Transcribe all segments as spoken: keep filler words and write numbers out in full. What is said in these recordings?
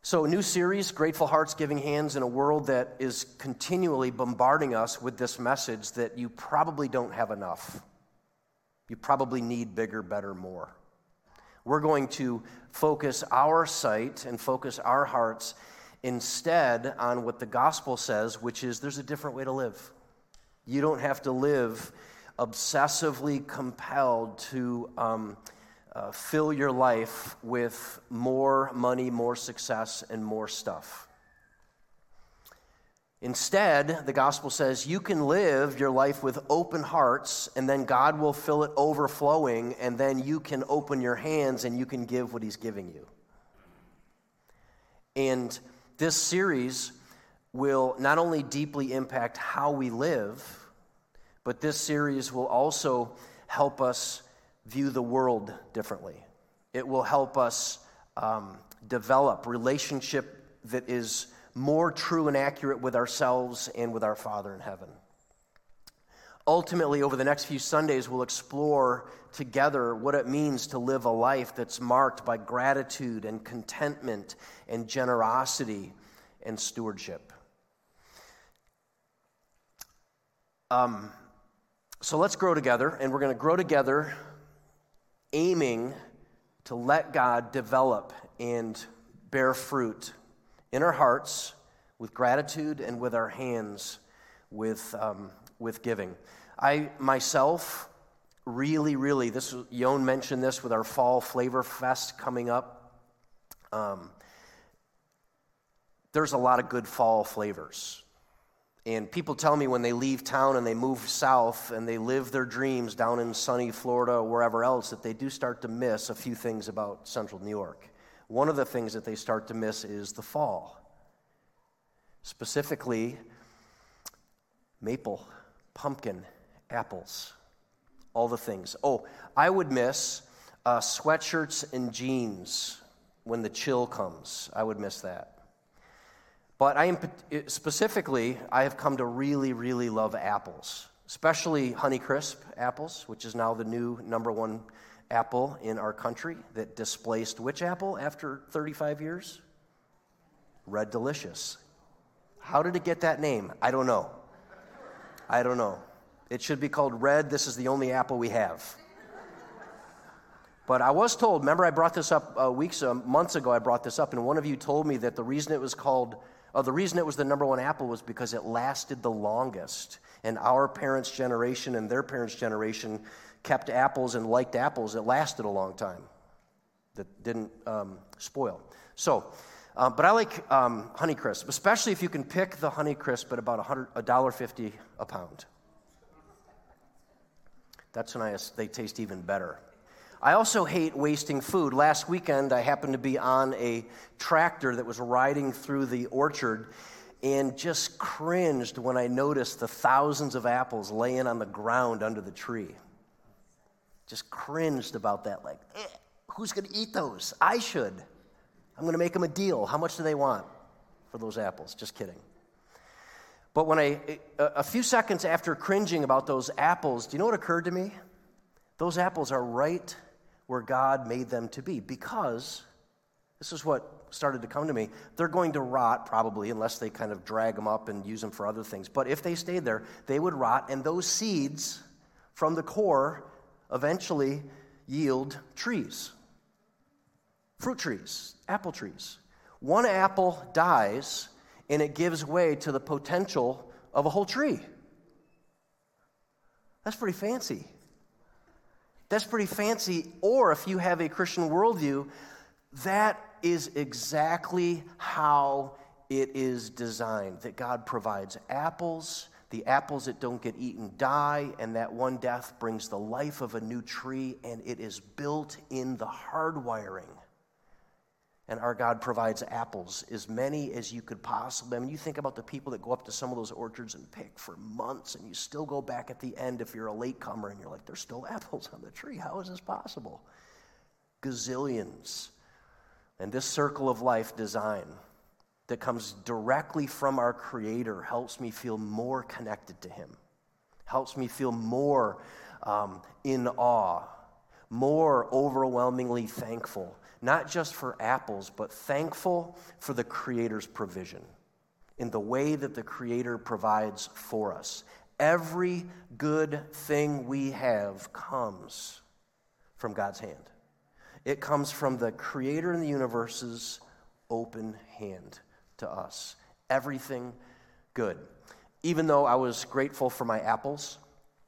So, new series, Grateful Hearts, Giving Hands, in a world that is continually bombarding us with this message that you probably don't have enough. You probably need bigger, better, more. We're going to focus our sight and focus our hearts instead on what the gospel says, which is there's a different way to live. You don't have to live obsessively compelled to um, uh, fill your life with more money, more success, and more stuff. Instead, the gospel says you can live your life with open hearts, and then God will fill it overflowing, and then you can open your hands and you can give what he's giving you. And this series will not only deeply impact how we live, but this series will also help us view the world differently. It will help us um, develop relationship that is more true and accurate with ourselves and with our Father in heaven. Ultimately, over the next few Sundays, we'll explore together what it means to live a life that's marked by gratitude and contentment and generosity and stewardship. Um, so let's grow together, and we're going to grow together aiming to let God develop and bear fruit in our hearts with gratitude and with our hands with um, with giving. I myself really, really, this Yon mentioned this with our Fall Flavor Fest coming up. Um, there's a lot of good fall flavors. And people tell me when they leave town and they move south and they live their dreams down in sunny Florida or wherever else, that they do start to miss a few things about central New York. One of the things that they start to miss is the fall. Specifically, maple, pumpkin, apples, all the things. Oh, I would miss uh, sweatshirts and jeans when the chill comes. I would miss that. But I am specifically, I have come to really, really love apples, especially Honeycrisp apples, which is now the new number one apple in our country that displaced which apple after thirty-five years? Red Delicious. How did it get that name? I don't know. I don't know. It should be called Red. This is the only apple we have. But I was told, remember I brought this up uh, weeks, uh, months ago I brought this up, and one of you told me that the reason it was called, uh, the reason it was the number one apple was because it lasted the longest. And our parents' generation and their parents' generation kept apples and liked apples that lasted a long time, that didn't um, spoil. So, uh, but I like um, Honeycrisp, especially if you can pick the Honeycrisp at about one dollar fifty a pound. That's when I, they taste even better. I also hate wasting food. Last weekend, I happened to be on a tractor that was riding through the orchard and just cringed when I noticed the thousands of apples laying on the ground under the tree. Just cringed about that, like, eh, who's going to eat those? I should. I'm going to make them a deal. How much do they want for those apples? Just kidding. But when I, a few seconds after cringing about those apples, do you know what occurred to me? Those apples are right where God made them to be, because this is what started to come to me. They're going to rot probably unless they kind of drag them up and use them for other things. But if they stayed there, they would rot, and those seeds from the core eventually yield trees, fruit trees, apple trees. One apple dies, and it gives way to the potential of a whole tree. That's pretty fancy. That's pretty fancy. Or if you have a Christian worldview, that is exactly how it is designed, that God provides apples. The apples that don't get eaten die, and that one death brings the life of a new tree, and it is built in the hardwiring. And our God provides apples, as many as you could possibly. I mean, you think about the people that go up to some of those orchards and pick for months, and you still go back at the end if you're a latecomer, and you're like, there's still apples on the tree. How is this possible? Gazillions. And this circle of life design that comes directly from our Creator helps me feel more connected to Him, helps me feel more um, in awe, more overwhelmingly thankful, not just for apples, but thankful for the Creator's provision in the way that the Creator provides for us. Every good thing we have comes from God's hand. It comes from the Creator in the universe's open hand to us. Everything good. Even though I was grateful for my apples,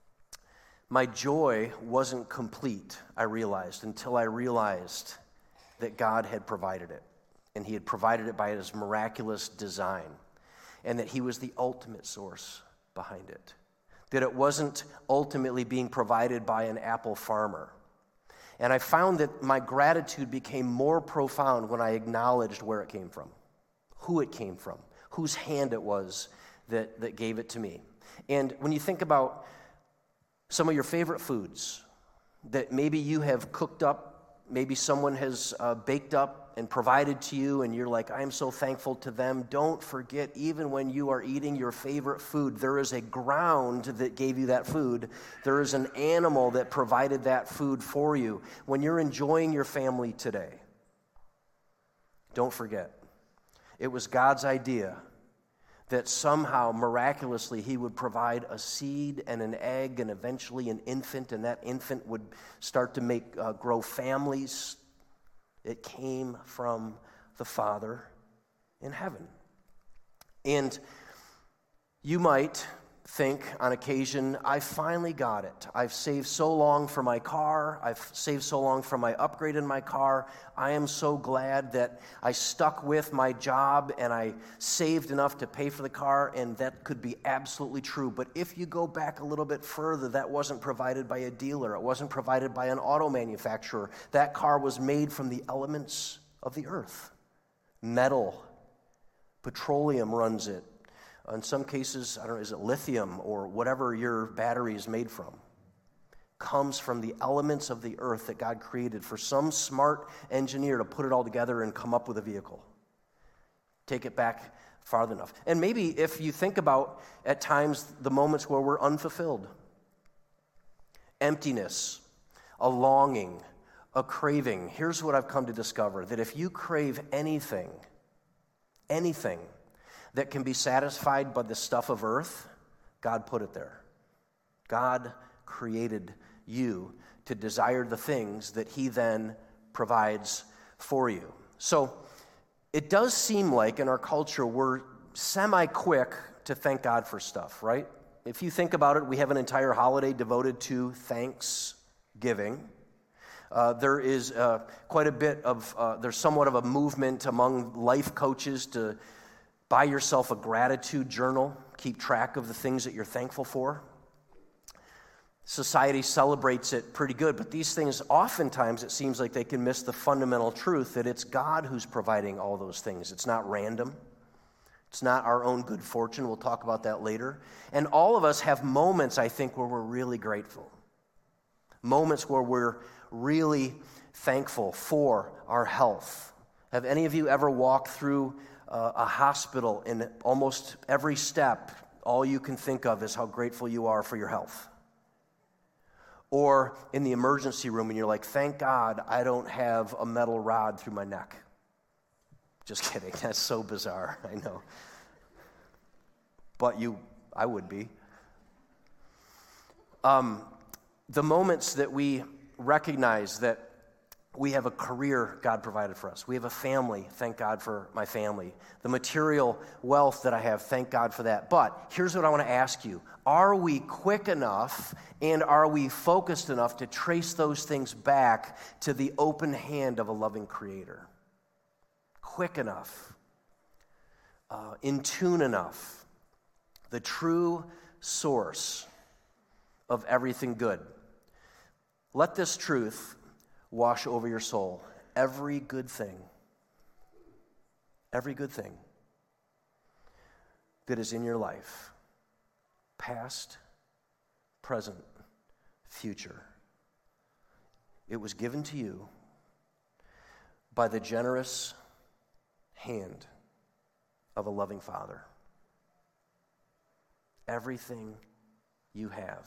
my joy wasn't complete, I realized, until I realized that God had provided it. And He had provided it by His miraculous design. And that He was the ultimate source behind it. That it wasn't ultimately being provided by an apple farmer. And I found that my gratitude became more profound when I acknowledged where it came from, who it came from, whose hand it was that, that gave it to me. And when you think about some of your favorite foods that maybe you have cooked up, maybe someone has uh, baked up and provided to you, and you're like, I am so thankful to them. Don't forget, even when you are eating your favorite food, there is a ground that gave you that food. There is an animal that provided that food for you. When you're enjoying your family today, don't forget, it was God's idea that somehow, miraculously, He would provide a seed and an egg and eventually an infant, and that infant would start to make uh, grow families. It came from the Father in heaven. And you might think on occasion, I finally got it. I've saved so long for my car. I've saved so long for my upgrade in my car. I am so glad that I stuck with my job and I saved enough to pay for the car, and that could be absolutely true. But if you go back a little bit further, that wasn't provided by a dealer. It wasn't provided by an auto manufacturer. That car was made from the elements of the earth. Metal, petroleum runs it. In some cases, I don't know, is it lithium or whatever your battery is made from? Comes from the elements of the earth that God created for some smart engineer to put it all together and come up with a vehicle. Take it back farther enough. And maybe if you think about, at times, the moments where we're unfulfilled. Emptiness, a longing, a craving. Here's what I've come to discover, that if you crave anything, anything, that can be satisfied by the stuff of earth, God put it there. God created you to desire the things that He then provides for you. So it does seem like in our culture we're semi-quick to thank God for stuff, right? If you think about it, we have an entire holiday devoted to Thanksgiving. Uh, there is uh, quite a bit of, uh, there's somewhat of a movement among life coaches to buy yourself a gratitude journal. Keep track of the things that you're thankful for. Society celebrates it pretty good, but these things, oftentimes, it seems like they can miss the fundamental truth that it's God who's providing all those things. It's not random. It's not our own good fortune. We'll talk about that later. And all of us have moments, I think, where we're really grateful. Moments where we're really thankful for our health. Have any of you ever walked through Uh, a hospital, and almost every step, all you can think of is how grateful you are for your health? Or in the emergency room, and you're like, thank God I don't have a metal rod through my neck. Just kidding, that's so bizarre, I know. But you, I would be. Um, the moments that we recognize that we have a career God provided for us. We have a family. Thank God for my family. The material wealth that I have, thank God for that. But here's what I want to ask you. Are we quick enough and are we focused enough to trace those things back to the open hand of a loving Creator? Quick enough. Uh, in tune enough. The true source of everything good. Let this truth wash over your soul. Every good thing, every good thing that is in your life, past, present, future, it was given to you by the generous hand of a loving Father. Everything you have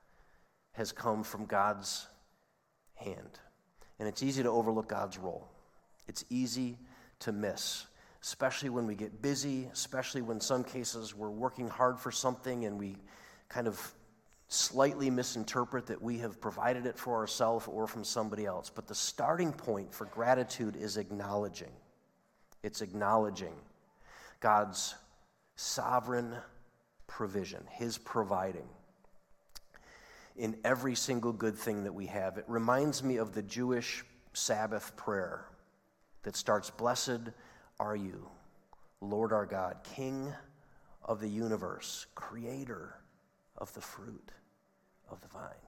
has come from God's hand. And it's easy to overlook God's role. It's easy to miss, especially when we get busy, especially when in some cases we're working hard for something and we kind of slightly misinterpret that we have provided it for ourselves or from somebody else. But the starting point for gratitude is acknowledging. It's acknowledging God's sovereign provision, his providing in every single good thing that we have. It reminds me of the Jewish Sabbath prayer that starts, "Blessed are you, Lord our God, King of the universe, creator of the fruit of the vine."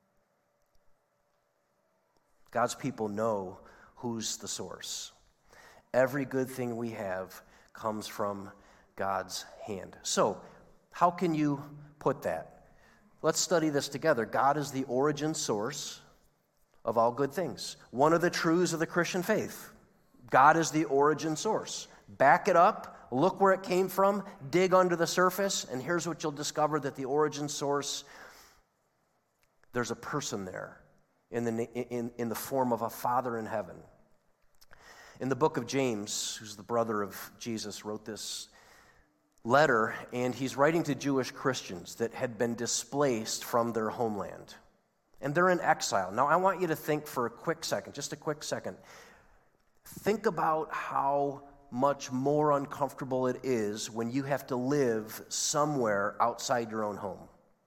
God's people know who's the source. Every good thing we have comes from God's hand. So, how can you put that? Let's study this together. God is the origin source of all good things. One of the truths of the Christian faith. God is the origin source. Back it up, look where it came from, dig under the surface, and here's what you'll discover, that the origin source, there's a person there in the, in, in the form of a Father in heaven. In the book of James, who's the brother of Jesus, wrote this letter, and he's writing to Jewish Christians that had been displaced from their homeland. And they're in exile. Now, I want you to think for a quick second, just a quick second. Think about how much more uncomfortable it is when you have to live somewhere outside your own home.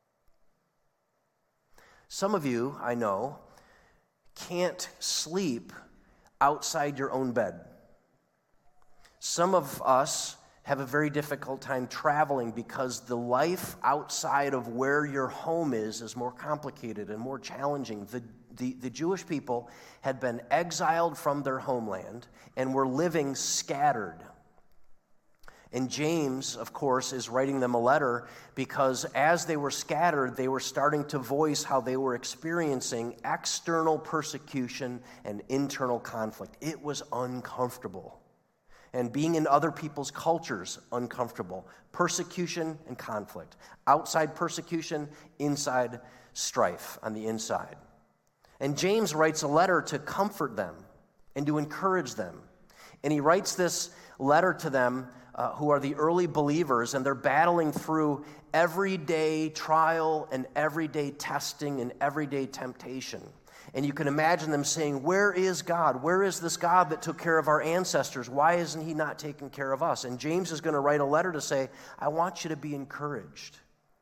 Some of you, I know, can't sleep outside your own bed. Some of us have a very difficult time traveling because the life outside of where your home is is more complicated and more challenging. The, the, the Jewish people had been exiled from their homeland and were living scattered. And James, of course, is writing them a letter because as they were scattered, they were starting to voice how they were experiencing external persecution and internal conflict. It was uncomfortable. And being in other people's cultures, uncomfortable. Persecution and conflict. Outside persecution, inside strife on the inside. And James writes a letter to comfort them and to encourage them. And he writes this letter to them uh, who are the early believers, and they're battling through everyday trial and everyday testing and everyday temptation. And you can imagine them saying, "Where is God? Where is this God that took care of our ancestors? Why isn't he not taking care of us?" And James is going to write a letter to say, "I want you to be encouraged."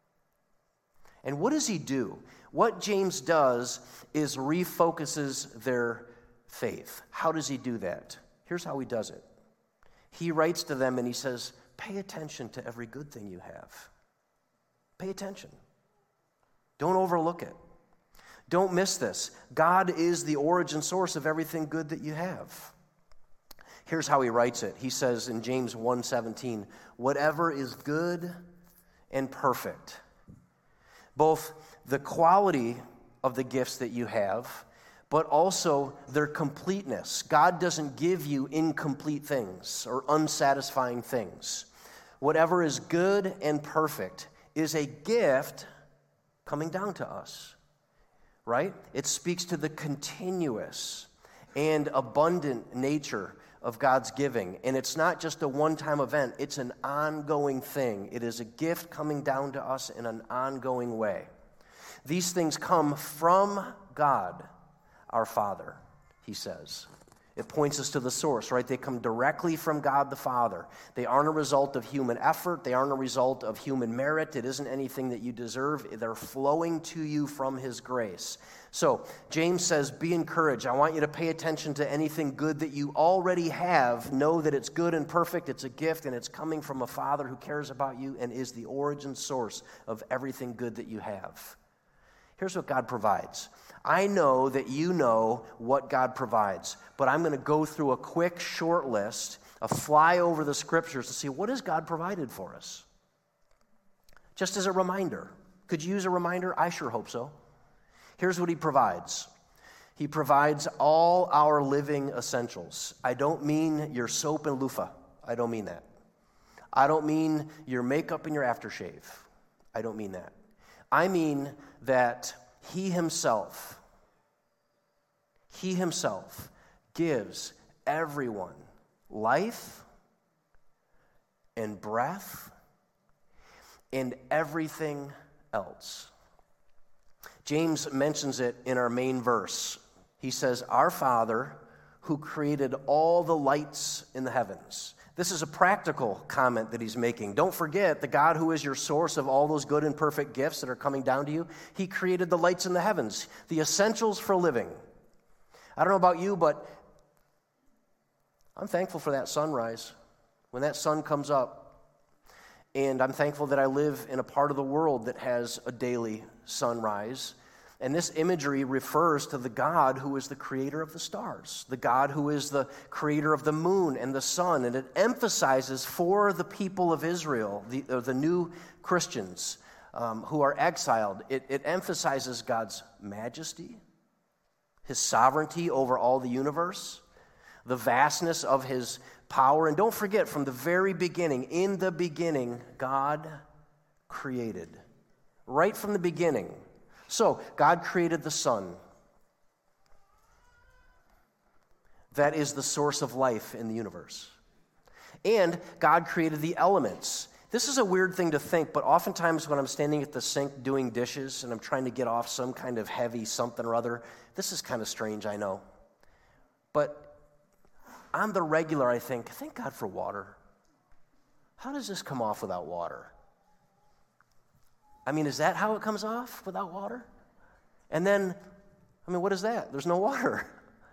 And what does he do? What James does is refocuses their faith. How does he do that? Here's how he does it. He writes to them and he says, pay attention to every good thing you have. Pay attention. Don't overlook it. Don't miss this. God is the origin source of everything good that you have. Here's how he writes it. He says in James one seventeen, whatever is good and perfect, both the quality of the gifts that you have, but also their completeness. God doesn't give you incomplete things or unsatisfying things. Whatever is good and perfect is a gift coming down to us. Right? It speaks to the continuous and abundant nature of God's giving. And it's not just a one-time event. It's an ongoing thing. It is a gift coming down to us in an ongoing way. These things come from God, our Father, he says. It points us to the source, right? They come directly from God the Father. They aren't a result of human effort. They aren't a result of human merit. It isn't anything that you deserve. They're flowing to you from his grace. So James says, be encouraged. I want you to pay attention to anything good that you already have. Know that it's good and perfect. It's a gift, and it's coming from a Father who cares about you and is the origin source of everything good that you have. Here's what God provides. I know that you know what God provides, but I'm going to go through a quick, short list, a fly over the scriptures to see what has God provided for us. Just as a reminder. Could you use a reminder? I sure hope so. Here's what he provides. He provides all our living essentials. I don't mean your soap and loofah. I don't mean that. I don't mean your makeup and your aftershave. I don't mean that. I mean that he himself, he himself gives everyone life and breath and everything else. James mentions it in our main verse. He says, "Our Father who created all the lights in the heavens." This is a practical comment that he's making. Don't forget, the God who is your source of all those good and perfect gifts that are coming down to you, he created the lights in the heavens, the essentials for living. I don't know about you, but I'm thankful for that sunrise, when that sun comes up. And I'm thankful that I live in a part of the world that has a daily sunrise. And this imagery refers to the God who is the creator of the stars, the God who is the creator of the moon and the sun. And it emphasizes for the people of Israel, the, or the new Christians um, who are exiled, it, it emphasizes God's majesty, his sovereignty over all the universe, the vastness of his power. And don't forget, from the very beginning, in the beginning, God created. Right from the beginning. So, God created the sun. That is the source of life in the universe. And God created the elements. This is a weird thing to think, but oftentimes when I'm standing at the sink doing dishes and I'm trying to get off some kind of heavy something or other, this is kind of strange, I know. But on the regular, I think, thank God for water. How does this come off without water? I mean, is that how it comes off, without water? And then, I mean, what is that? There's no water.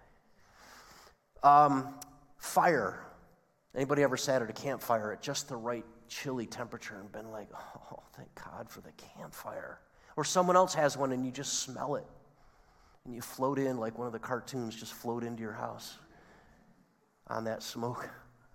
Um, fire. Anybody ever sat at a campfire at just the right chilly temperature and been like, oh, thank God for the campfire? Or someone else has one and you just smell it. And you float in like one of the cartoons, just float into your house on that smoke.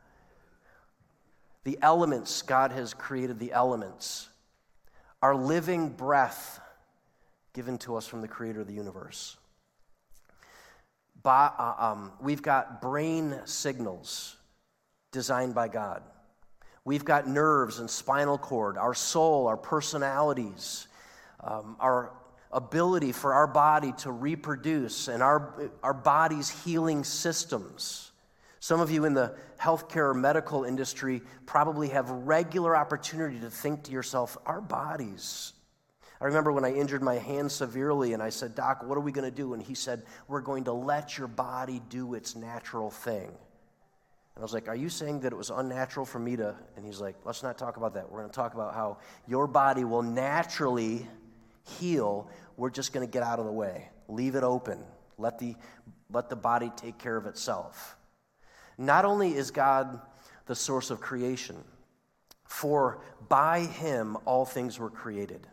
The elements, God has created the elements. Our living breath given to us from the creator of the universe. Bo- uh, um, we've got brain signals designed by God. We've got nerves and spinal cord, our soul, our personalities, um, our ability for our body to reproduce, and our, our body's healing systems. Some of you in the healthcare or medical industry probably have regular opportunity to think to yourself, our bodies. I remember when I injured my hand severely and I said, Doc, what are we going to do? And he said, we're going to let your body do its natural thing. And I was like, are you saying that it was unnatural for me to? And he's like, let's not talk about that. We're going to talk about how your body will naturally heal. We're just going to get out of the way. Leave it open. Let the, let the body take care of itself. Not only is God the source of creation, for by him all things were created.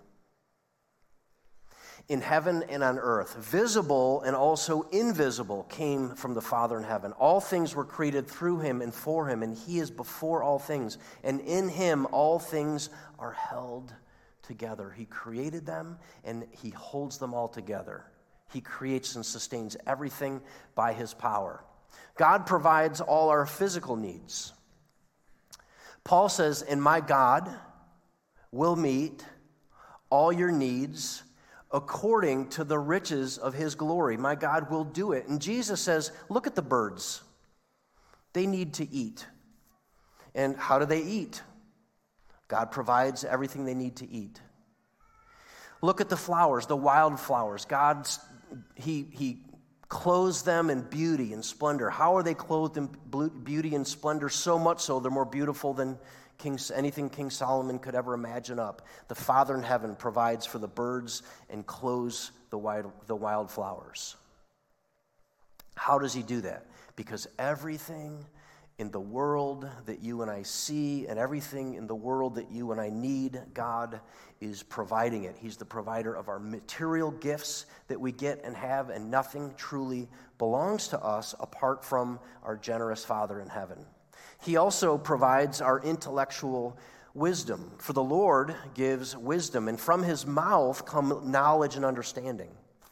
In heaven and on earth, visible and also invisible, came from the Father in heaven. All things were created through him and for him, and he is before all things. And in him all things are held together. He created them, and he holds them all together. He creates and sustains everything by his power. God provides all our physical needs. Paul says, and my God will meet all your needs according to the riches of his glory. My God will do it. And Jesus says, look at the birds. They need to eat. And how do they eat? God provides everything they need to eat. Look at the flowers, the wildflowers. God, he, he clothes them in beauty and splendor. How are they clothed in beauty and splendor? So much so they're more beautiful than King, anything King Solomon could ever imagine up. The Father in heaven provides for the birds and clothes the wild, the wildflowers. How does he do that? Because everything in the world that you and I see and everything in the world that you and I need, God is providing it. He's the provider of our material gifts that we get and have, and nothing truly belongs to us apart from our generous Father in heaven. He also provides our intellectual wisdom. For the Lord gives wisdom, and from his mouth come knowledge and understanding.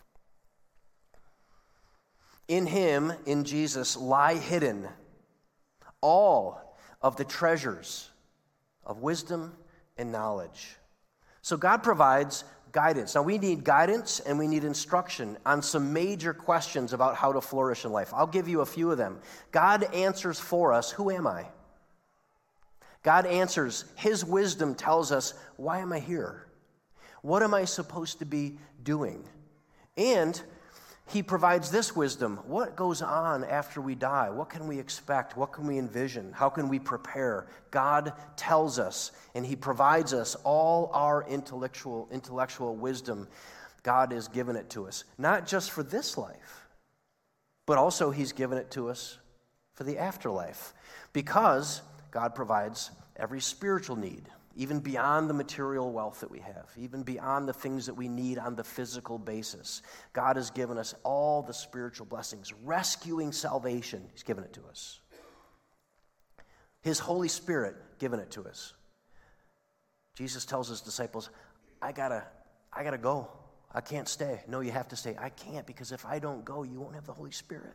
In him, in Jesus, lie hidden all of the treasures of wisdom and knowledge. So God provides guidance. Now, we need guidance and we need instruction on some major questions about how to flourish in life. I'll give you a few of them. God answers for us, who am I? God answers, his wisdom tells us, why am I here? What am I supposed to be doing? And he provides this wisdom. What goes on after we die? What can we expect? What can we envision? How can we prepare? God tells us, and he provides us all our intellectual, intellectual wisdom. God has given it to us, not just for this life, but also he's given it to us for the afterlife, because God provides every spiritual need, even beyond the material wealth that we have, even beyond the things that we need on the physical basis. God has given us all the spiritual blessings, rescuing salvation. He's given it to us. His Holy Spirit given it to us. Jesus tells his disciples, I gotta, I gotta go. I can't stay. No, you have to stay. I can't, because if I don't go, you won't have the Holy Spirit.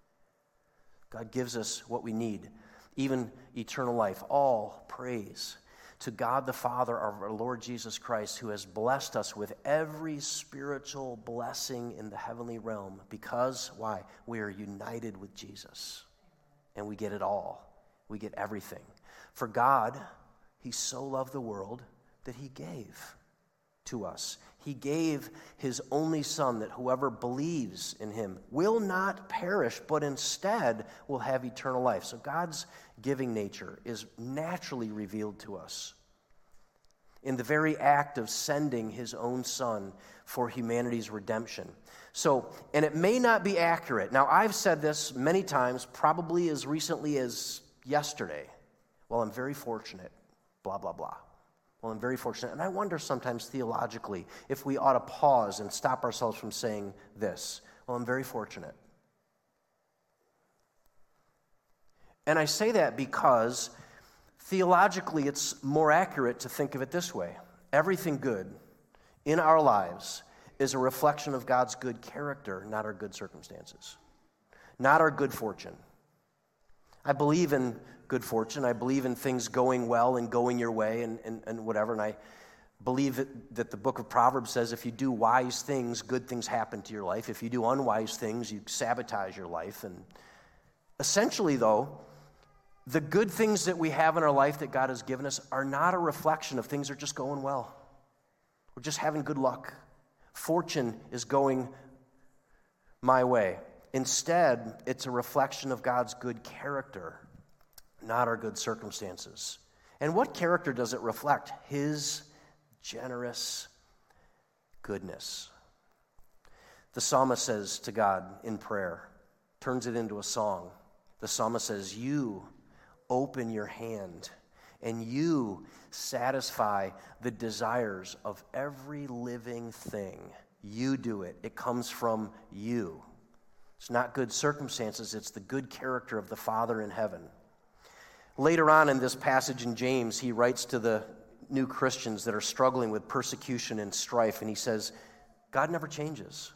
God gives us what we need, even eternal life. All praise to God the Father of our Lord Jesus Christ, who has blessed us with every spiritual blessing in the heavenly realm. Because, why? We are united with Jesus, and we get it all. We get everything. For God, he so loved the world that he gave to us. He gave his only Son, that whoever believes in him will not perish, but instead will have eternal life. So God's giving nature is naturally revealed to us in the very act of sending his own Son for humanity's redemption. So, and it may not be accurate. Now, I've said this many times, probably as recently as yesterday. Well, I'm very fortunate, blah, blah, blah. Well, I'm very fortunate. And I wonder sometimes theologically if we ought to pause and stop ourselves from saying this. Well, I'm very fortunate. And I say that because theologically it's more accurate to think of it this way. Everything good in our lives is a reflection of God's good character, not our good circumstances, not our good fortune. I believe in good fortune. I believe in things going well and going your way and, and, and whatever. And I believe that, that the book of Proverbs says if you do wise things, good things happen to your life. If you do unwise things, you sabotage your life. And essentially, though, the good things that we have in our life that God has given us are not a reflection of things that are just going well. We're just having good luck. Fortune is going my way. Instead, it's a reflection of God's good character, not our good circumstances. And what character does it reflect? His generous goodness. The psalmist says to God in prayer, turns it into a song. The psalmist says, you open your hand and you satisfy the desires of every living thing. You do it. It comes from you. It's not good circumstances, it's the good character of the Father in heaven. Later on in this passage in James, he writes to the new Christians that are struggling with persecution and strife, and he says, God never changes.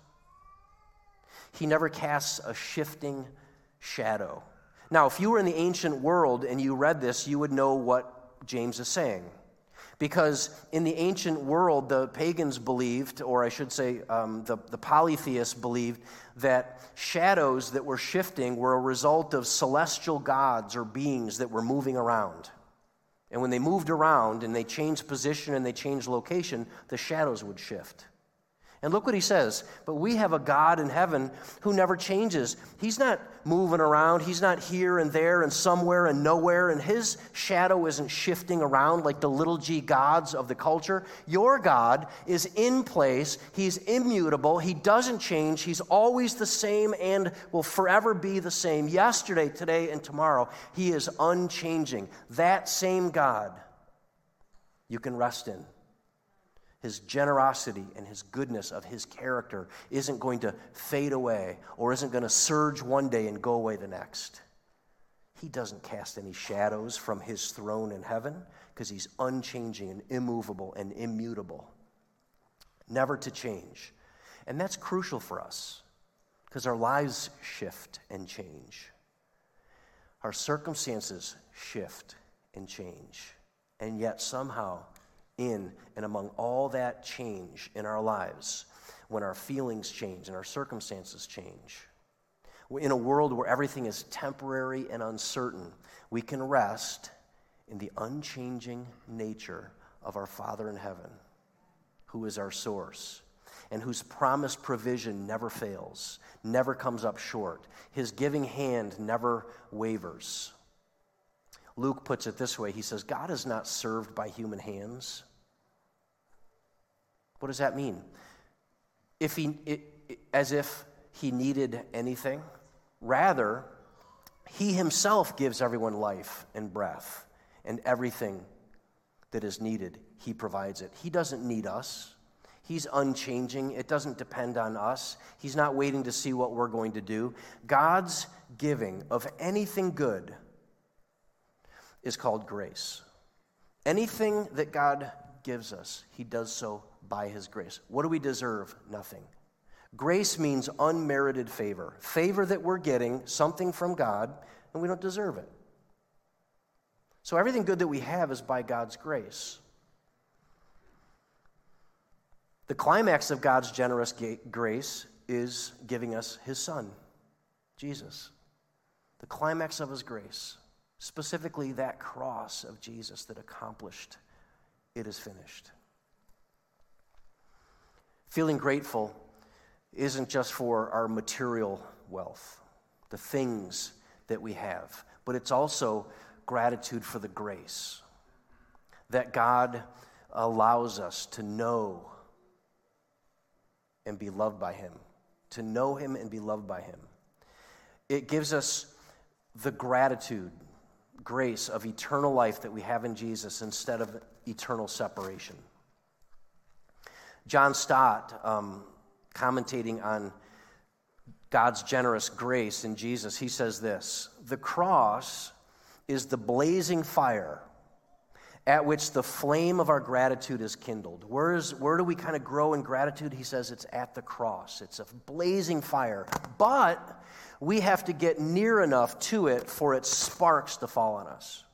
He never casts a shifting shadow. Now, if you were in the ancient world and you read this, you would know what James is saying. Because in the ancient world, the pagans believed, or I should say um, the, the polytheists believed, that shadows that were shifting were a result of celestial gods or beings that were moving around. And when they moved around and they changed position and they changed location, the shadows would shift. And look what he says, but we have a God in heaven who never changes. He's not moving around. He's not here and there and somewhere and nowhere, and his shadow isn't shifting around like the little g gods of the culture. Your God is in place. He's immutable. He doesn't change. He's always the same and will forever be the same, yesterday, today, and tomorrow. He is unchanging. That same God you can rest in. His generosity and his goodness of his character isn't going to fade away or isn't going to surge one day and go away the next. He doesn't cast any shadows from his throne in heaven because he's unchanging and immovable and immutable, never to change. And that's crucial for us because our lives shift and change. Our circumstances shift and change. And yet somehow in and among all that change in our lives, when our feelings change and our circumstances change, in a world where everything is temporary and uncertain, we can rest in the unchanging nature of our Father in heaven, who is our source, and whose promised provision never fails, never comes up short. His giving hand never wavers. Luke puts it this way. He says, God is not served by human hands. What does that mean? If he, it, it, as if he needed anything. Rather, he himself gives everyone life and breath, and everything that is needed, he provides it. He doesn't need us. He's unchanging. It doesn't depend on us. He's not waiting to see what we're going to do. God's giving of anything good is called grace. Anything that God gives us, he does so by his grace. What do we deserve? Nothing. Grace means unmerited favor. Favor that we're getting, something from God, and we don't deserve it. So everything good that we have is by God's grace. The climax of God's generous grace is giving us his Son, Jesus. The climax of his grace, specifically that cross of Jesus that accomplished, it is finished. Feeling grateful isn't just for our material wealth, the things that we have, but it's also gratitude for the grace that God allows us to know and be loved by him, to know him and be loved by him. It gives us the gratitude, grace of eternal life that we have in Jesus instead of eternal separation. John Stott, um, commentating on God's generous grace in Jesus, he says this: the cross is the blazing fire at which the flame of our gratitude is kindled. Where, is, where do we kind of grow in gratitude? He says it's at the cross. It's a blazing fire. But we have to get near enough to it for its sparks to fall on us.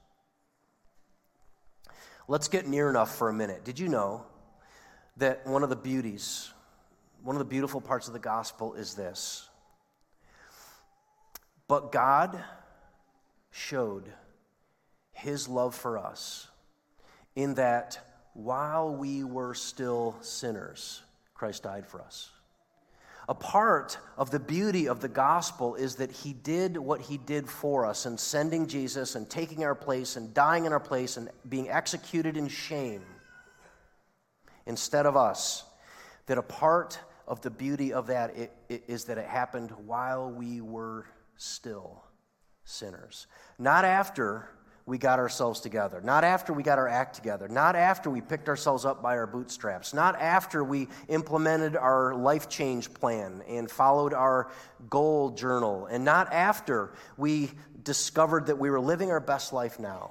Let's get near enough for a minute. Did you know that one of the beauties, one of the beautiful parts of the gospel is this? But God showed his love for us in that while we were still sinners, Christ died for us. A part of the beauty of the gospel is that he did what he did for us in sending Jesus and taking our place and dying in our place and being executed in shame instead of us. That a part of the beauty of that it, it is that it happened while we were still sinners. Not after we got ourselves together, not after we got our act together, not after we picked ourselves up by our bootstraps, not after we implemented our life change plan and followed our goal journal, and not after we discovered that we were living our best life now.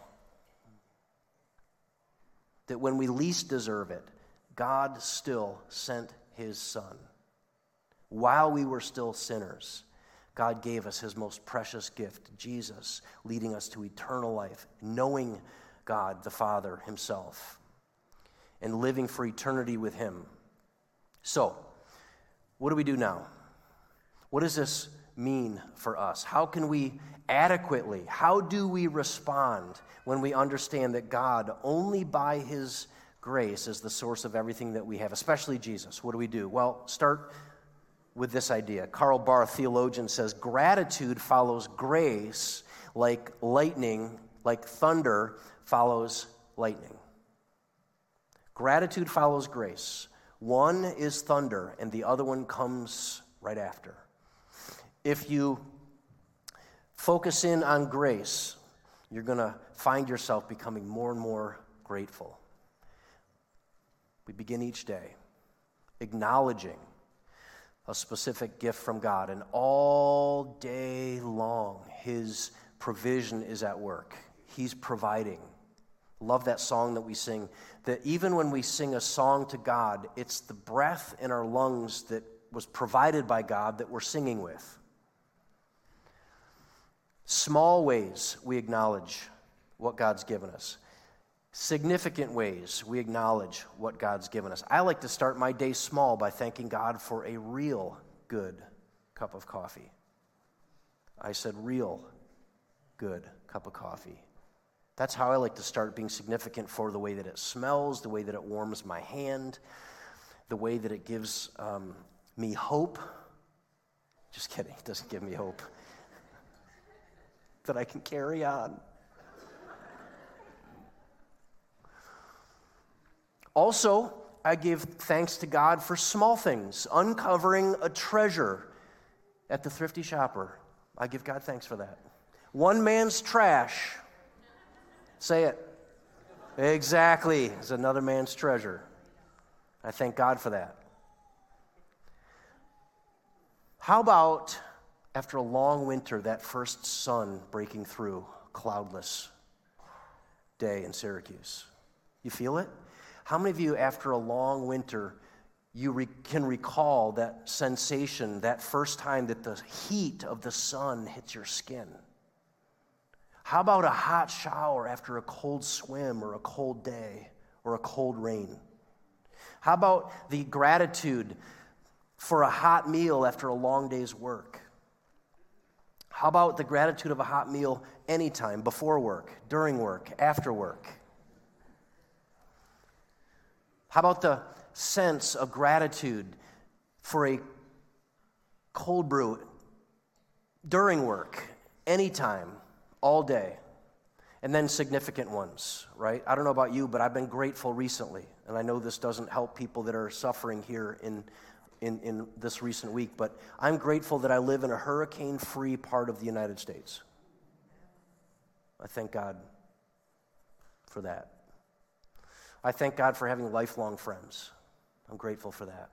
That when we least deserve it, God still sent his Son. While we were still sinners, God gave us his most precious gift, Jesus, leading us to eternal life, knowing God the Father himself, and living for eternity with him. So, what do we do now? What does this mean for us? How can we adequately, how do we respond when we understand that God, only by his grace, is the source of everything that we have, especially Jesus? What do we do? Well, start with this idea. Karl Barth, theologian, says, gratitude follows grace like lightning, like thunder follows lightning. Gratitude follows grace. One is thunder, and the other one comes right after. If you focus in on grace, you're going to find yourself becoming more and more grateful. We begin each day acknowledging a specific gift from God, and all day long, his provision is at work. He's providing. Love that song that we sing, that even when we sing a song to God, it's the breath in our lungs that was provided by God that we're singing with. Small ways we acknowledge what God's given us. significant ways we acknowledge what God's given us. I like to start my day small by thanking God for a real good cup of coffee. I said real good cup of coffee. That's how I like to start being significant for the way that it smells, the way that it warms my hand, the way that it gives um, me hope. Just kidding, it doesn't give me hope. That I can carry on. Also, I give thanks to God for small things, uncovering a treasure at the thrifty shopper. I give God thanks for that. One man's trash, say it, exactly, is another man's treasure. I thank God for that. How about, after a long winter, that first sun breaking through, cloudless day in Syracuse? You feel it? How many of you, after a long winter, you re- can recall that sensation, that first time that the heat of the sun hits your skin? How about a hot shower after a cold swim or a cold day or a cold rain? How about the gratitude for a hot meal after a long day's work? How about the gratitude of a hot meal anytime, before work, during work, after work? How about the sense of gratitude for a cold brew during work, anytime, all day? And then significant ones, right? I don't know about you, but I've been grateful recently. And I know this doesn't help people that are suffering here in, in, in this recent week, but I'm grateful that I live in a hurricane-free part of the United States. I thank God for that. I thank God for having lifelong friends. I'm grateful for that.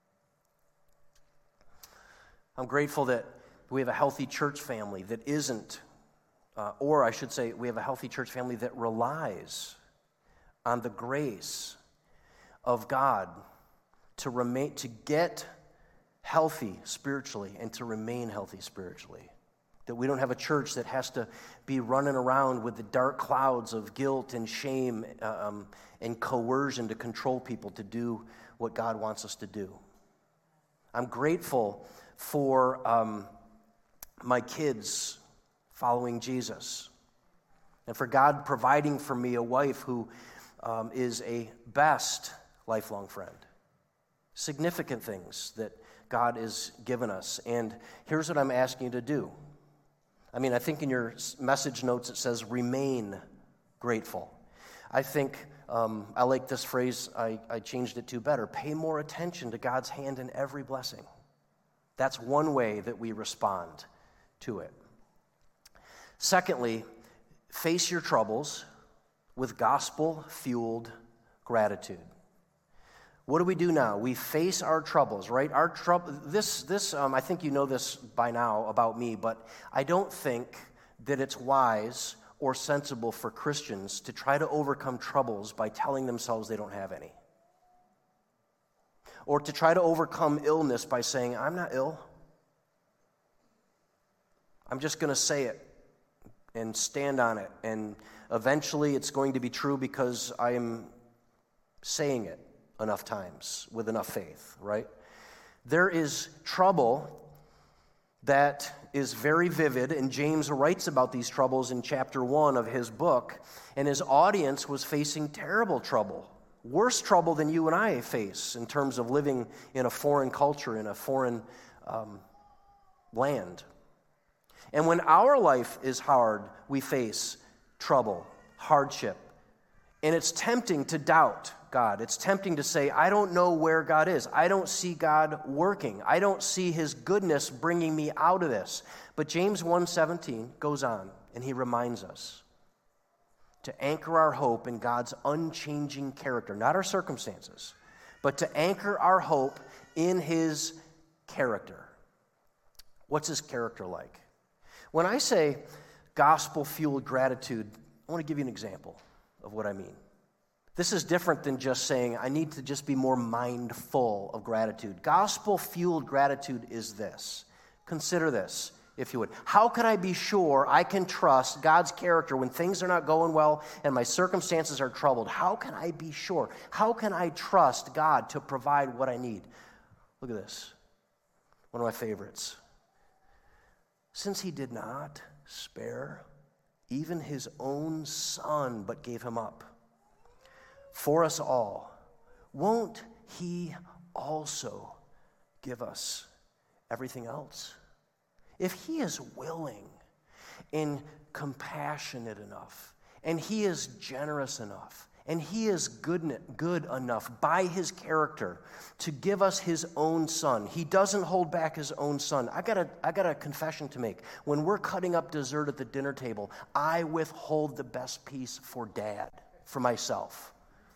I'm grateful that we have a healthy church family that isn't, uh, or I should say, we have a healthy church family that relies on the grace of God to remain, to get healthy spiritually and to remain healthy spiritually. That we don't have a church that has to be running around with the dark clouds of guilt and shame um, and coercion to control people to do what God wants us to do. I'm grateful for um, my kids following Jesus and for God providing for me a wife who um, is a best lifelong friend. Significant things that God has given us. And here's what I'm asking you to do. I mean, I think in your message notes it says, remain grateful. I think, um, I like this phrase, I, I changed it to better. Pay more attention to God's hand in every blessing. That's one way that we respond to it. Secondly, face your troubles with gospel-fueled gratitude. What do we do now? We face our troubles, right? Our trouble. This, this. Um, I think you know this by now about me, but I don't think that it's wise or sensible for Christians to try to overcome troubles by telling themselves they don't have any, or to try to overcome illness by saying, "I'm not ill. I'm just going to say it and stand on it, and eventually it's going to be true because I am saying it enough times with enough faith," right? There is trouble that is very vivid, and James writes about these troubles in chapter one of his book, and his audience was facing terrible trouble, worse trouble than you and I face in terms of living in a foreign culture, in a foreign um, land. And when our life is hard, we face trouble, hardship, and it's tempting to doubt God. It's tempting to say, I don't know where God is. I don't see God working. I don't see his goodness bringing me out of this. But James one seventeen goes on, and he reminds us to anchor our hope in God's unchanging character, not our circumstances, but to anchor our hope in his character. What's his character like? When I say gospel-fueled gratitude, I want to give you an example of what I mean. This is different than just saying, I need to just be more mindful of gratitude. Gospel-fueled gratitude is this. Consider this. if you would. How can I be sure I can trust God's character when things are not going well and my circumstances are troubled? How can I be sure? How can I trust God to provide what I need? Look at this. One of my favorites. Since he did not spare even his own son, but gave him up for us all, won't he also give us everything else? If he is willing and compassionate enough, and he is generous enough, and he is good, good enough by his character to give us his own son, he doesn't hold back his own son. I got a, I got a confession to make. When we're cutting up dessert at the dinner table, I withhold the best piece for Dad, for myself.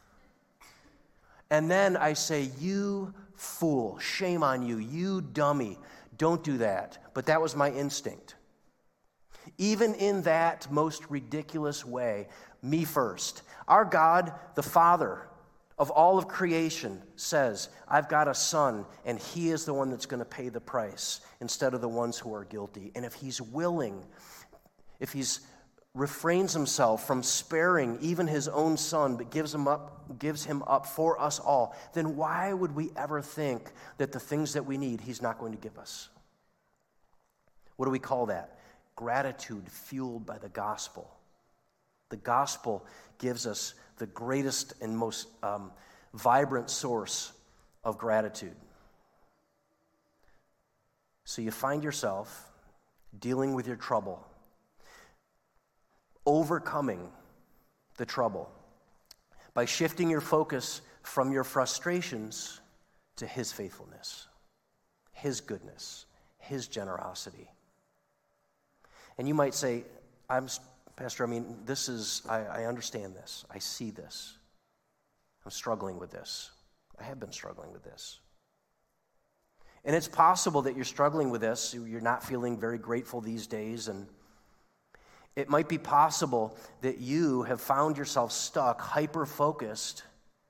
And then I say, you fool, shame on you, you dummy, don't do that. But that was my instinct. Even in that most ridiculous way, me first. Our God, the Father of all of creation, says, I've got a son, and he is the one that's going to pay the price instead of the ones who are guilty. And if he's willing, if he's refrains himself from sparing even his own son, but gives him up, gives him up for us all, then why would we ever think that the things that we need, he's not going to give us? What do we call that? Gratitude fueled by the gospel. The gospel gives us the greatest and most um, vibrant source of gratitude. So you find yourself dealing with your trouble, overcoming the trouble by shifting your focus from your frustrations to his faithfulness, his goodness, his generosity. And you might say, I'm Pastor, I mean, this is, I, I understand this. I see this. I'm struggling with this. I have been struggling with this. And it's possible that you're struggling with this. You're not feeling very grateful these days. And it might be possible that you have found yourself stuck, hyper-focused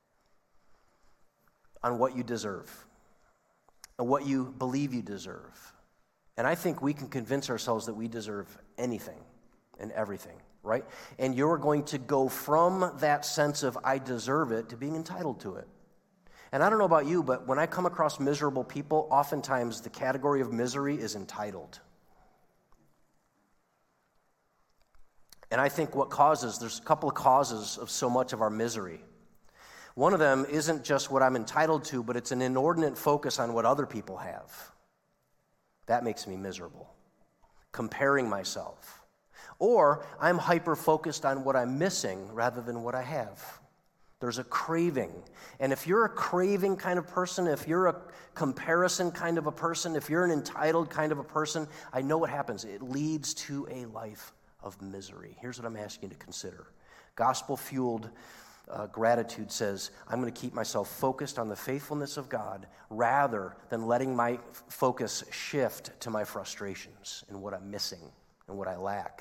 on what you deserve and what you believe you deserve. And I think we can convince ourselves that we deserve anything and everything, right? And you're going to go from that sense of I deserve it to being entitled to it. And I don't know about you, but when I come across miserable people, oftentimes the category of misery is entitled. And I think what causes, there's a couple of causes of so much of our misery. One of them isn't just what I'm entitled to, but it's an inordinate focus on what other people have. That makes me miserable. Comparing myself. Or I'm hyper-focused on what I'm missing rather than what I have. There's a craving. And if you're a craving kind of person, if you're a comparison kind of a person, if you're an entitled kind of a person, I know what happens. It leads to a life of misery. Here's what I'm asking you to consider. Gospel-fueled uh, gratitude says, I'm going to keep myself focused on the faithfulness of God rather than letting my f- focus shift to my frustrations and what I'm missing and what I lack.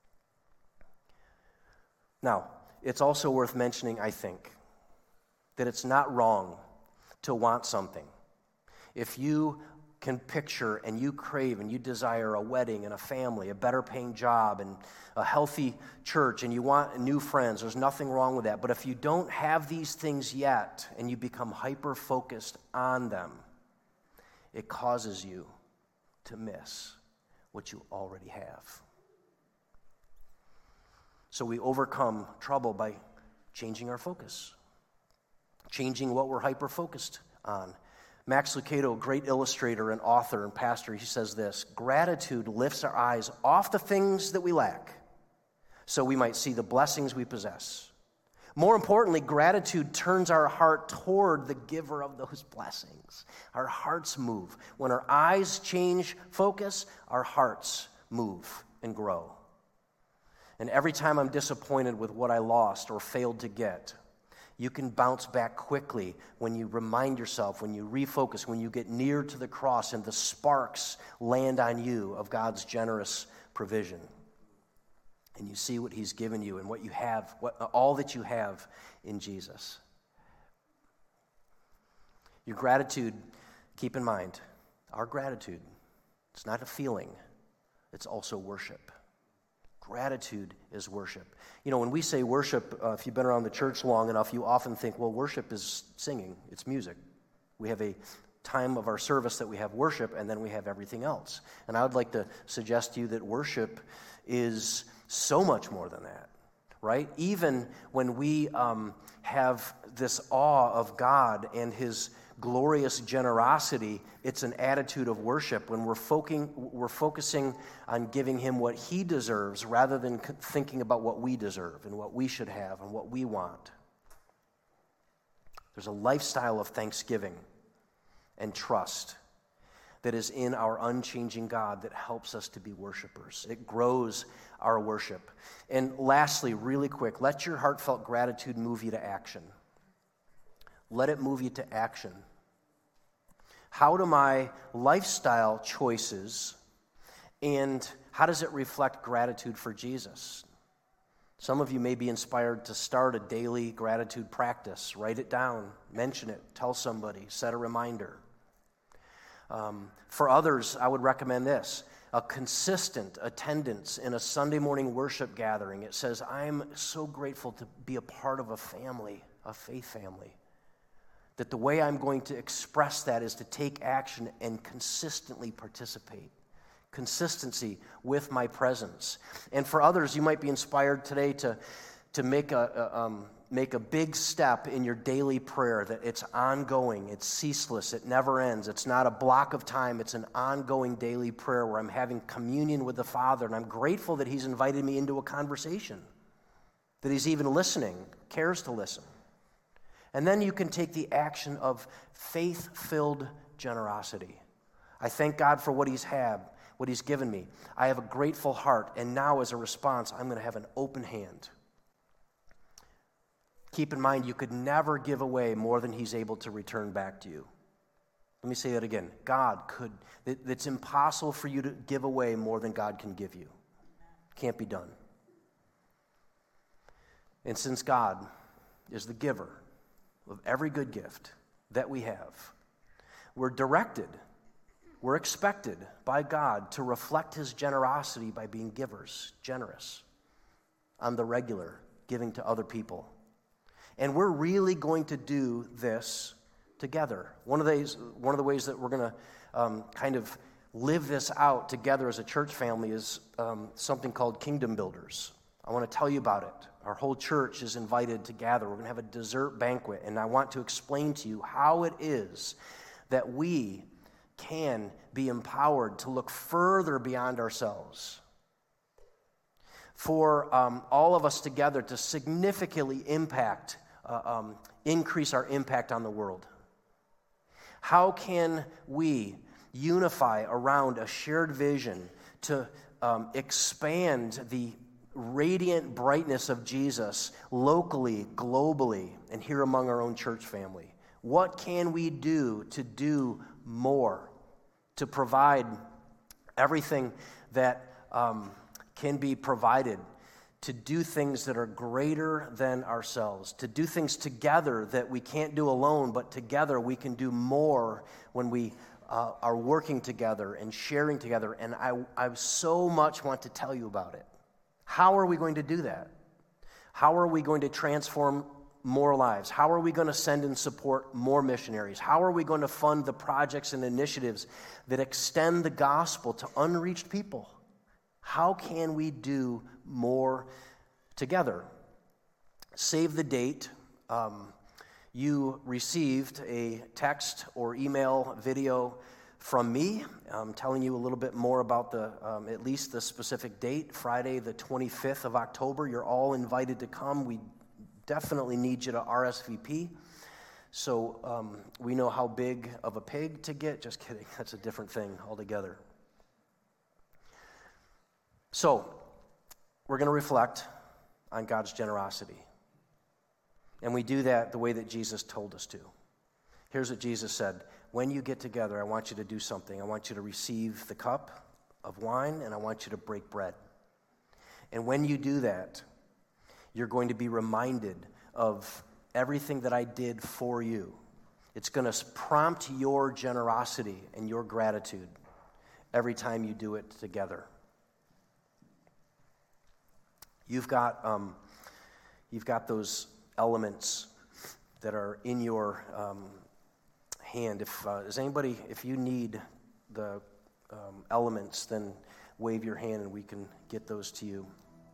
Now, it's also worth mentioning, I think, that it's not wrong to want something. If you can picture and you crave and you desire a wedding and a family, a better paying job and a healthy church, and you want new friends, there's nothing wrong with that. But if you don't have these things yet and you become hyper-focused on them, it causes you to miss what you already have. So we overcome trouble by changing our focus, changing what we're hyper-focused on. Max Lucado, a great illustrator and author and pastor, he says this: gratitude lifts our eyes off the things that we lack so we might see the blessings we possess. More importantly, gratitude turns our heart toward the giver of those blessings. Our hearts move. When our eyes change focus, our hearts move and grow. And every time I'm disappointed with what I lost or failed to get, you can bounce back quickly when you remind yourself, when you refocus, when you get near to the cross and the sparks land on you of God's generous provision. And you see what he's given you and what you have, what, all that you have in Jesus. Your gratitude, keep in mind, our gratitude, it's not a feeling. it's also worship. Gratitude is worship. You know, when we say worship, uh, if you've been around the church long enough, you often think, well, worship is singing, it's music. We have a time of our service that we have worship, and then we have everything else. And I would like to suggest to you that worship is so much more than that, right? Even when we um, have this awe of God and His glorious generosity, it's an attitude of worship when we're, focusing, we're focusing on giving Him what He deserves rather than thinking about what we deserve and what we should have and what we want. There's a lifestyle of thanksgiving and trust that is in our unchanging God that helps us to be worshipers. It grows our worship. And lastly, really quick, let your heartfelt gratitude move you to action. Let it move you to action. How do my lifestyle choices and how does it reflect gratitude for Jesus? Some of you may be inspired to start a daily gratitude practice. Write it down, mention it, tell somebody, set a reminder. Um, for others, I would recommend this, a consistent attendance in a Sunday morning worship gathering. It says, I'm so grateful to be a part of a family, a faith family. That the way I'm going to express that is to take action and consistently participate. Consistency with my presence. And for others, you might be inspired today to, to make a, a um, make a big step in your daily prayer, that it's ongoing, it's ceaseless, it never ends. It's not a block of time, it's an ongoing daily prayer where I'm having communion with the Father, and I'm grateful that He's invited me into a conversation, that He's even listening, cares to listen. And then you can take the action of faith-filled generosity. I thank God for what He's had, what He's given me. I have a grateful heart, and now as a response, I'm going to have an open hand. Keep in mind, you could never give away more than He's able to return back to you. Let me say that again. God could, it, it's impossible for you to give away more than God can give you. Can't be done. And since God is the giver of every good gift that we have, we're directed, we're expected by God to reflect His generosity by being givers, generous, on the regular, giving to other people. And we're really going to do this together. One of the ways, one of the ways that we're going to um, kind of live this out together as a church family is um, something called Kingdom Builders. I want to tell you about it. Our whole church is invited to gather. We're going to have a dessert banquet, and I want to explain to you how it is that we can be empowered to look further beyond ourselves. For um, all of us together to significantly impact, uh, um, increase our impact on the world. How can we unify around a shared vision to um, expand the radiant brightness of Jesus locally, globally, and here among our own church family? What can we do to do more, to provide everything that um, can be provided, to do things that are greater than ourselves, to do things together that we can't do alone, but together we can do more when we uh, are working together and sharing together. And I, I so much want to tell you about it. How are we going to do that? How are we going to transform more lives? How are we going to send and support more missionaries? How are we going to fund the projects and initiatives that extend the gospel to unreached people? How can we do more together? Save the date. Um, you received a text or email video from me um, telling you a little bit more about the, um, at least the specific date, Friday the twenty-fifth of October. You're all invited to come. We definitely need you to R S V P. So um, we know how big of a pig to get. Just kidding. That's a different thing altogether. So we're going to reflect on God's generosity. And we do that the way that Jesus told us to. Here's what Jesus said. When you get together, I want you to do something. I want you to receive the cup of wine, and I want you to break bread. And when you do that, you're going to be reminded of everything that I did for you. It's going to prompt your generosity and your gratitude every time you do it together. You've got um, you've got those elements that are in your um, hand. If uh, is anybody, if you need the um, elements, then wave your hand and we can get those to you.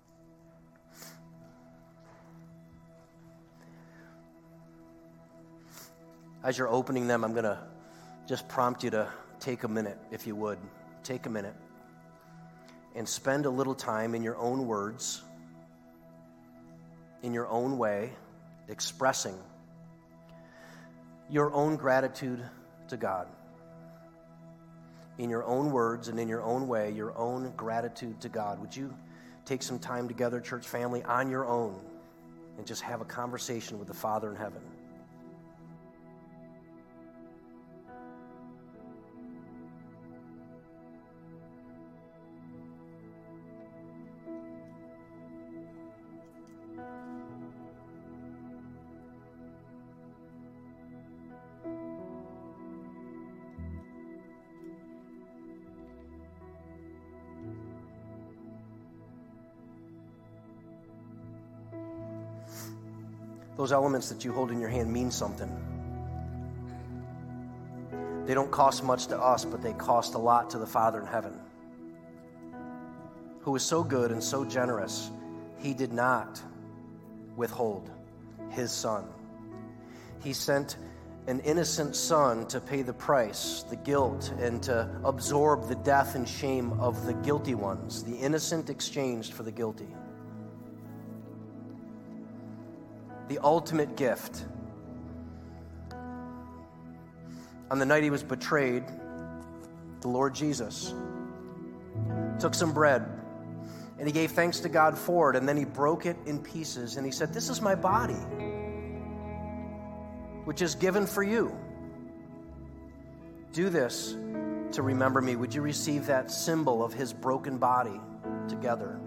As you're opening them, I'm going to just prompt you to take a minute, if you would. Take a minute and spend a little time in your own words, in your own way, expressing your own gratitude to God. In your own words and in your own way, your own gratitude to God. Would you take some time together, church family, on your own and just have a conversation with the Father in heaven? Those elements that you hold in your hand mean something. They don't cost much to us, but they cost a lot to the Father in heaven, who is so good and so generous. He did not withhold his Son. He sent an innocent Son to pay the price, the guilt, and to absorb the death and shame of the guilty ones. The innocent exchanged for the guilty. The ultimate gift. On the night he was betrayed, the Lord Jesus took some bread and he gave thanks to God for it, and then he broke it in pieces and he said, "This is my body, which is given for you. Do this to remember me." Would you receive that symbol of his broken body together?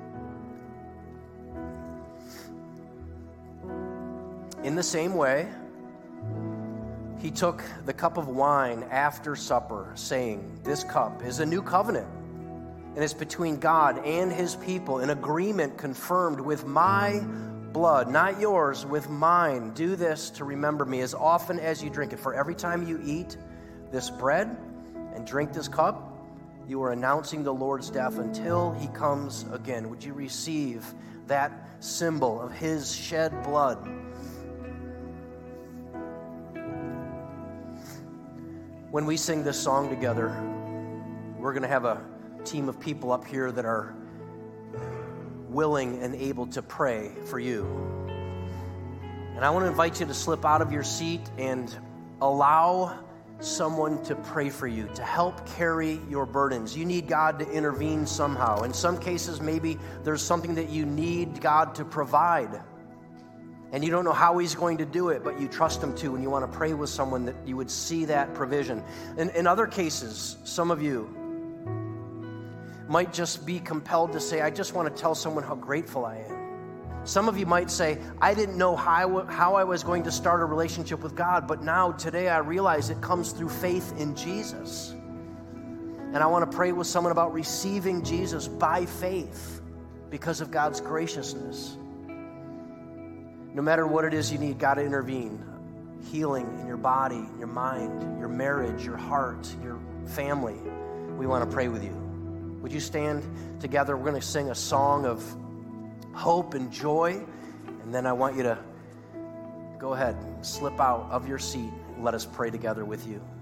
In the same way, he took the cup of wine after supper, saying, "This cup is a new covenant, and it's between God and his people, an agreement confirmed with my blood, not yours, with mine. Do this to remember me as often as you drink it. For every time you eat this bread and drink this cup, you are announcing the Lord's death until he comes again." Would you receive that symbol of his shed blood? When we sing this song together, we're going to have a team of people up here that are willing and able to pray for you. And I want to invite you to slip out of your seat and allow someone to pray for you, to help carry your burdens. You need God to intervene somehow. In some cases, maybe there's something that you need God to provide, and you don't know how he's going to do it, but you trust him to, and you want to pray with someone that you would see that provision. In, in other cases, some of you might just be compelled to say, "I just want to tell someone how grateful I am." Some of you might say, "I didn't know how, how I was going to start a relationship with God, but now, today, I realize it comes through faith in Jesus. And I want to pray with someone about receiving Jesus by faith because of God's graciousness." No matter what it is you need God to intervene, healing in your body, your mind, your marriage, your heart, your family, we want to pray with you. Would you stand together? We're going to sing a song of hope and joy, and then I want you to go ahead, slip out of your seat, and let us pray together with you.